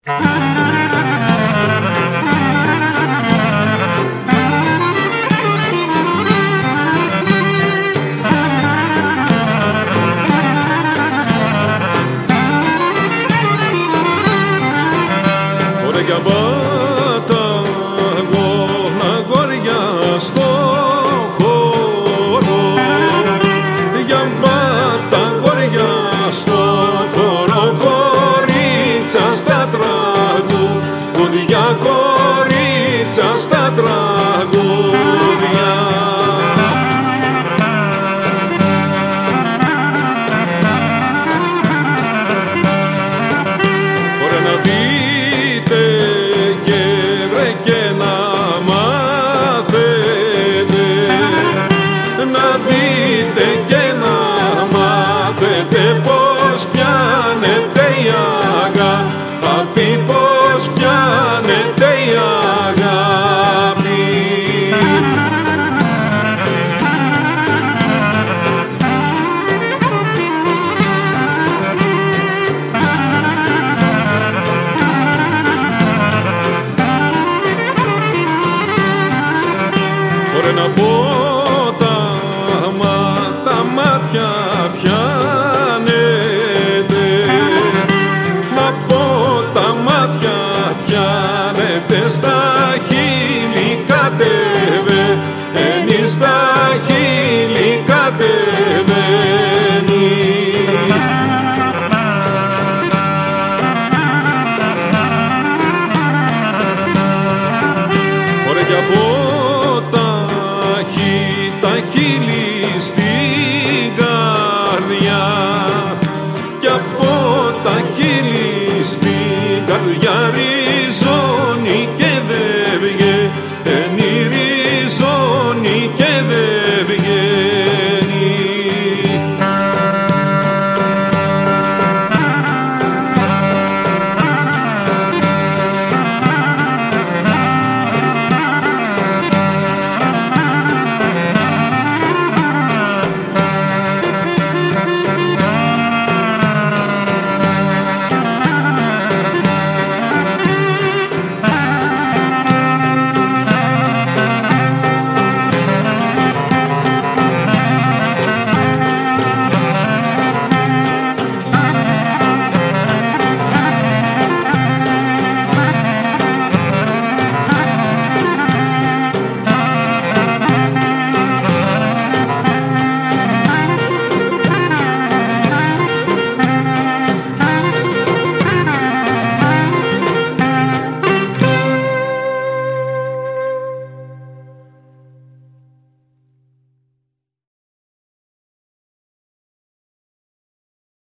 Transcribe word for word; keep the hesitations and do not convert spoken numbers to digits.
Για παταγώνα αγόρια στο χώρο, για παταγόρια στο χώρο, κορίτσα στα τραγούδια, κορίτσα στα τραγούδια. Ωραία να δείτε και να μάθετε, να δείτε και να μάθετε πως πιάνεται η αγάπη, πως πιάνεται η αγάπη. Ωραία να πω τα, μα, τα μάτια πιάνετε, να πω τα μάτια πιάνετε, στα χείλη κατεβαίνει, στα χείλη κατεβαίνει. Ωραία κι από τα χείλη στην καρδιά, κι από τα χείλη στην καρδιά